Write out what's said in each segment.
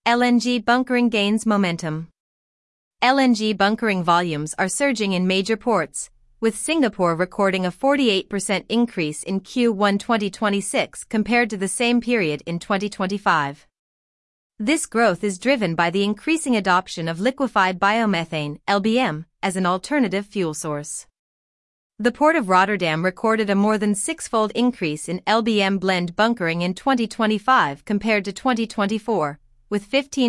LNG bunkering gains momentum. LNG bunkering volumes are surging in major ports, with Singapore recording a 48% increase in Q1 2026 compared to the same period in 2025. This growth is driven by the increasing adoption of liquefied biomethane, LBM, as an alternative fuel source. The Port of Rotterdam recorded a more than six-fold increase in LBM blend bunkering in 2025 compared to 2024, with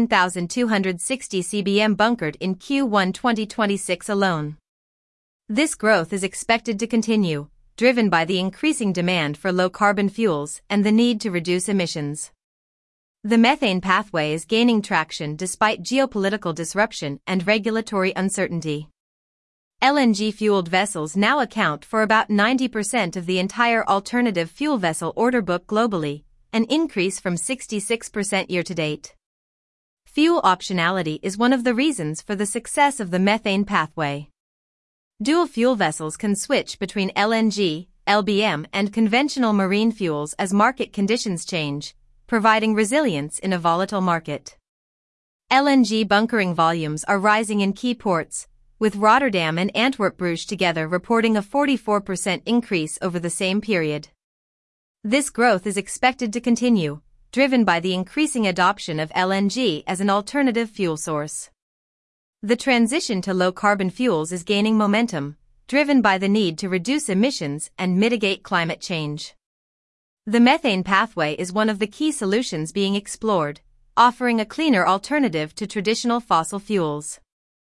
15,260 CBM bunkered in Q1 2026 alone. This growth is expected to continue, driven by the increasing demand for low-carbon fuels and the need to reduce emissions. The methane pathway is gaining traction despite geopolitical disruption and regulatory uncertainty. LNG-fueled vessels now account for about 90% of the entire alternative fuel vessel order book globally, an increase from 66% year-to-date. Fuel optionality is one of the reasons for the success of the methane pathway. Dual-fuel vessels can switch between LNG, LBM, and conventional marine fuels as market conditions change, providing resilience in a volatile market. LNG bunkering volumes are rising in key ports, with Rotterdam and Antwerp Bruges together reporting a 44% increase over the same period. This growth is expected to continue, driven by the increasing adoption of LNG as an alternative fuel source. The transition to low-carbon fuels is gaining momentum, driven by the need to reduce emissions and mitigate climate change. The methane pathway is one of the key solutions being explored, offering a cleaner alternative to traditional fossil fuels.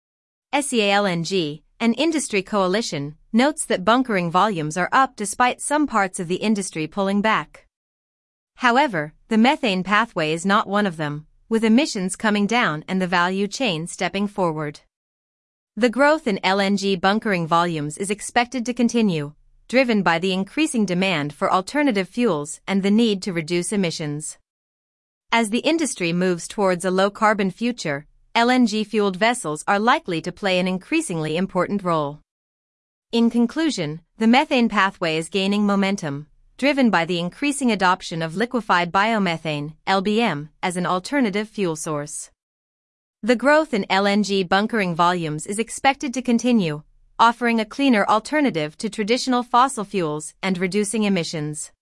SEA-LNG, an industry coalition, notes that bunkering volumes are up despite some parts of the industry pulling back. However, the methane pathway is not one of them, with emissions coming down and the value chain stepping forward. The growth in LNG bunkering volumes is expected to continue, driven by the increasing demand for alternative fuels and the need to reduce emissions. As the industry moves towards a low-carbon future, LNG-fueled vessels are likely to play an increasingly important role. In conclusion, the methane pathway is gaining momentum, driven by the increasing adoption of liquefied biomethane, LBM, as an alternative fuel source. The growth in LNG bunkering volumes is expected to continue, offering a cleaner alternative to traditional fossil fuels and reducing emissions.